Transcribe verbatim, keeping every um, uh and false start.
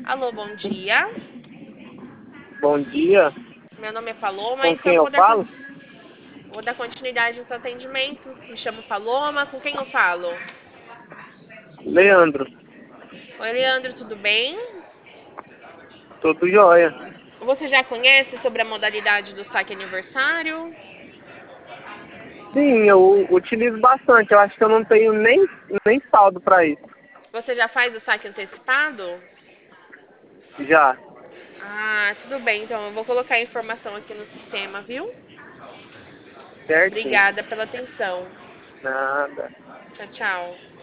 Alô, bom dia. Bom dia, Meu nome é Paloma, com então quem eu eu vou dar, con- falo? vou dar continuidade no seu atendimento. Me chamo Paloma, com quem eu falo? Leandro, Oi, Leandro, tudo bem? tudo jóia. Você já conhece sobre a modalidade do saque aniversário? Sim, eu utilizo bastante, eu acho que eu não tenho nem, nem saldo para isso. Você já faz o saque antecipado? Já, Ah, tudo bem, então eu vou colocar a informação aqui no sistema, viu? certinho. Obrigada pela atenção. Nada. Tchau, tchau.